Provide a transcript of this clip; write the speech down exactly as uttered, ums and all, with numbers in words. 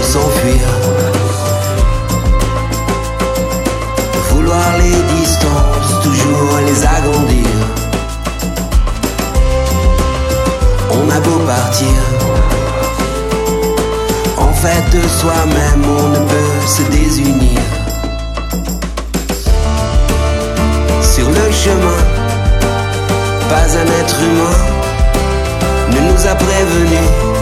s'enfuir. Vouloir les distances, toujours les agrandir. On a beau partir, en fait de soi-même on ne peut se désunir. Sur le chemin, pas un être humain ne nous a prévenus